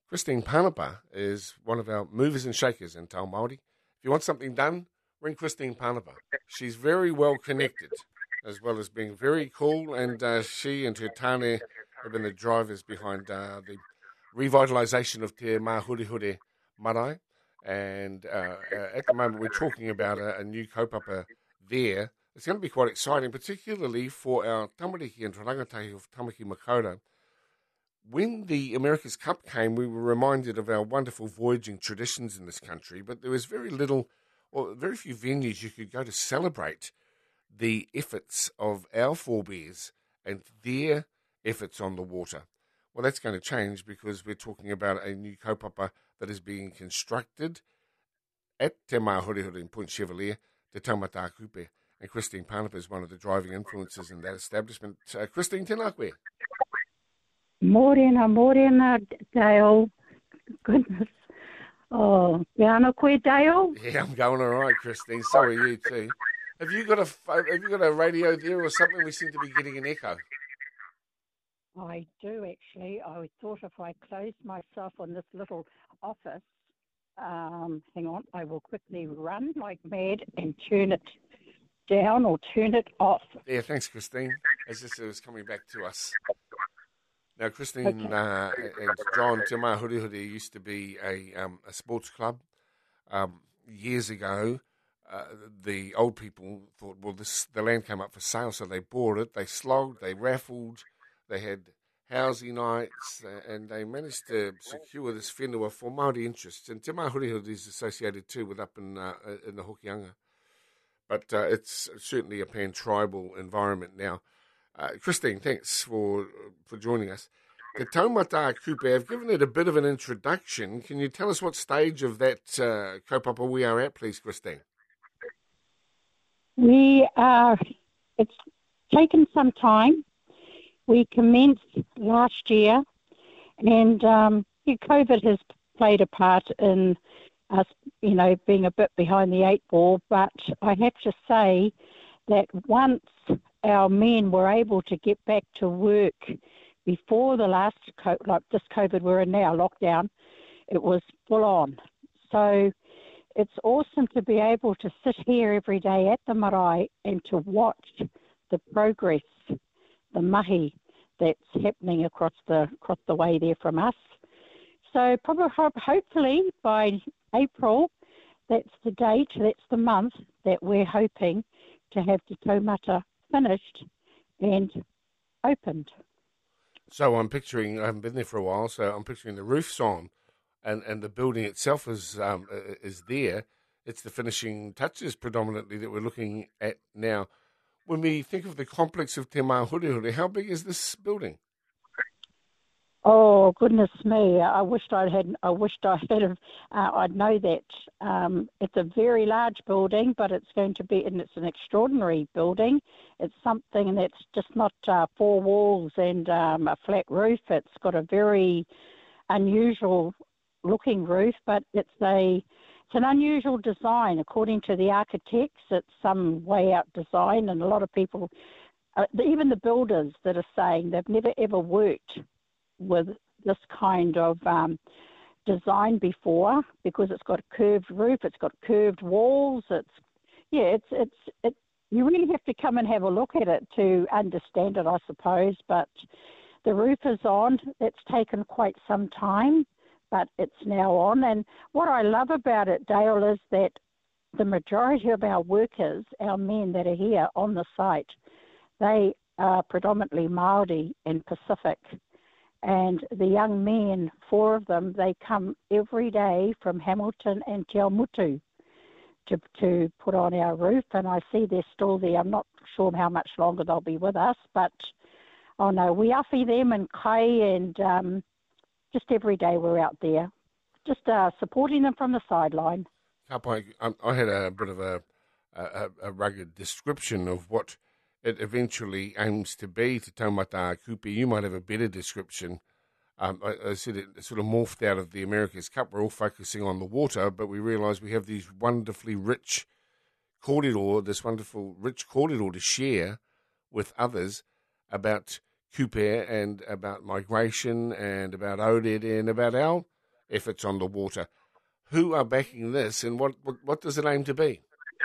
Christine Panapa is one of our movers and shakers in Tau Māori. If you want something done, ring Christine Panapa. She's very well connected, as well as being very cool, and she and her tāne have been the drivers behind the revitalisation of Te Mahurihure Marae. And at the moment, we're talking about a new kaupapa there. It's going to be quite exciting, particularly for our tamariki and rangatahi of Tamaki Makaurau. When the America's Cup came, we were reminded of our wonderful voyaging traditions in this country, but there was very little, or very few venues you could go to celebrate the efforts of our forebears and their efforts on the water. Well, that's going to change because we're talking about a new kaupapa that is being constructed at Te Mahurihure in Point Chevalier, Te Taumata Kupe. And Christine Panapa is one of the driving influences in that establishment. Christine, tēnā koe. Morena, Dale. Goodness. Oh, Piano koe, Dale? Yeah, I'm going all right, Christine. So are you too. Have you got a radio there or something? We seem to be getting an echo. I do, actually. I thought if I closed myself on this little office, hang on, I will quickly run like mad and turn it down or turn it off. Yeah, thanks, Christine. As this was coming back to us. Now, Christine and John, Te Mahurihure used to be a sports club. Years ago, the old people thought, well, the land came up for sale, so they bought it. They slogged, they raffled, they had housing nights, and they managed to secure this whenua for Māori interests. And Te Mahurihure is associated too with up in the Hokianga. But it's certainly a pan-tribal environment now. Christine, thanks for joining us. The Taumata Kupe, I've given it a bit of an introduction. Can you tell us what stage of that kaupapa we are at, please, Christine? It's taken some time. We commenced last year, and COVID has played a part in us, being a bit behind the eight ball. But I have to say that once our men were able to get back to work before the last, like this COVID we're in now, lockdown, it was full on. So it's awesome to be able to sit here every day at the marae and to watch the progress, the mahi that's happening across the way there from us. So probably, hopefully by April, that's the date, that's the month that we're hoping to have Te Taumata finished and opened. So I'm picturing, I haven't been there for a while, so I'm picturing the roof's on and the building itself is there. It's the finishing touches predominantly that we're looking at now. When we think of the complex of Te Mahurihure, how big is this building? Oh, goodness me. I wished I'd know that. It's a very large building, but it's going to be, and it's an extraordinary building. It's something that's just not four walls and a flat roof. It's got a very unusual looking roof, but it's an unusual design. According to the architects, it's some way out design, and a lot of people, even the builders that are saying they've never ever worked with this kind of design before, because it's got a curved roof, it's got curved walls. You really have to come and have a look at it to understand it, I suppose. But the roof is on. It's taken quite some time, but it's now on. And what I love about it, Dale, is that the majority of our workers, our men that are here on the site, they are predominantly Māori and Pacific. And the young men, 4 of them, they come every day from Hamilton and Te Awamutu to put on our roof. And I see they're still there. I'm not sure how much longer they'll be with us, but we awhi them and kai, and just every day we're out there, just supporting them from the sideline. I had a bit of a rugged description of what it eventually aims to be to Taumata Kupe. You might have a better description. I said it sort of morphed out of the America's Cup. We're all focusing on the water, but we realise we have these wonderfully rich kōrero, this wonderful rich kōrero to share with others about kupe and about migration and about aurere and about our efforts on the water. Who are backing this, and what does it aim to be?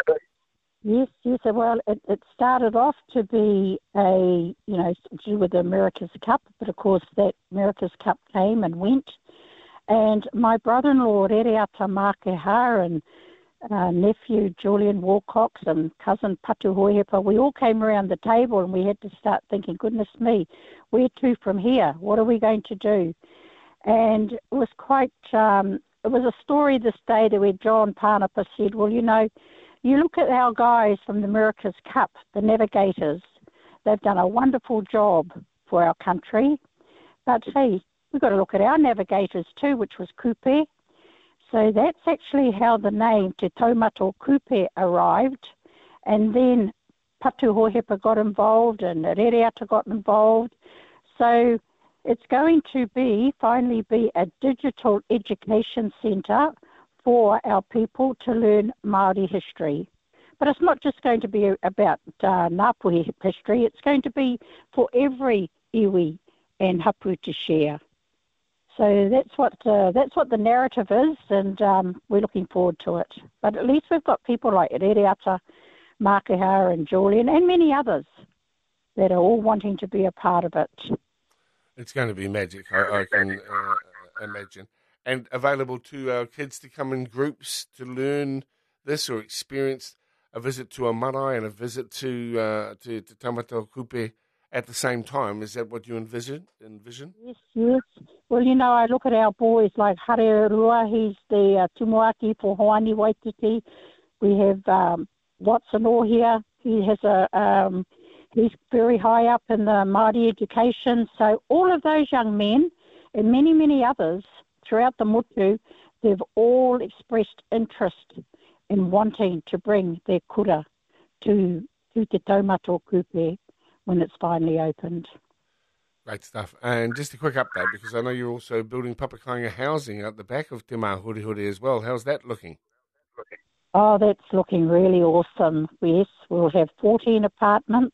Yes. Well, it started off to be to do with the America's Cup, but of course that America's Cup came and went. And my brother-in-law, Rereata Makeha, and nephew Julian Wilcox and cousin Patu Hoihepa, we all came around the table and we had to start thinking, goodness me, where to from here? What are we going to do? And it was quite, it was a story this day that where John Parnapa said, well, you look at our guys from the America's Cup, the navigators, they've done a wonderful job for our country. But hey, we've got to look at our navigators too, which was Kupe. So that's actually how the name Te Taumato Kupe arrived. And then Patu Hoihepa got involved and Rereata got involved. So it's going to finally be a digital education centre for our people to learn Māori history. But it's not just going to be about Ngāpuhi history, it's going to be for every iwi and hapu to share. So that's what the narrative is, and we're looking forward to it. But at least we've got people like Rereata, Makeha and Julian and many others that are all wanting to be a part of it. It's going to be magic, I can imagine. And available to our kids to come in groups to learn this or experience a visit to a marae and a visit to Taumato Kupe at the same time. Is that what you envision? Yes. Well, I look at our boys like Hareerua, he's the tumuaki for Hoani Waititi. We have Watson Orr here. He has he's very high up in the Māori education. So all of those young men and many, many others throughout the motu, they've all expressed interest in wanting to bring their kura to Te Taumato Kupe when it's finally opened. Great stuff. And just a quick update, because I know you're also building Papakainga housing at the back of Te Mahurihuri as well. How's that looking? Oh, that's looking really awesome. Yes, we'll have 14 apartments,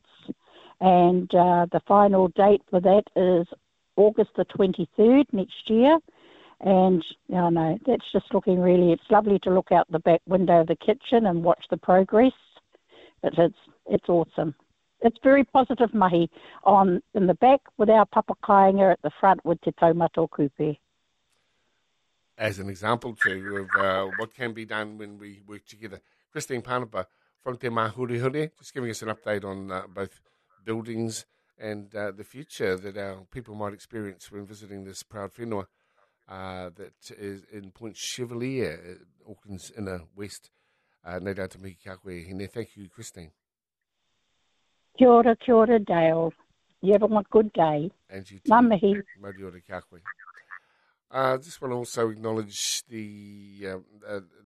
and the final date for that is August the 23rd next year. And, that's just looking it's lovely to look out the back window of the kitchen and watch the progress. But it's awesome. It's very positive mahi in the back with our papakainga at the front with Te Taumato Kupe. As an example, too, of what can be done when we work together. Christine Parnapa from Te Mahurihuri, just giving us an update on both buildings and the future that our people might experience when visiting this proud whenua that is in Point Chevalier, Auckland's inner west. Nei rata mihi kia koe hine. Thank you, Christine. Kia ora, Dale. You have a good day. And you too. Ngā mihi. Mauri ora kia koe. Just want to also acknowledge the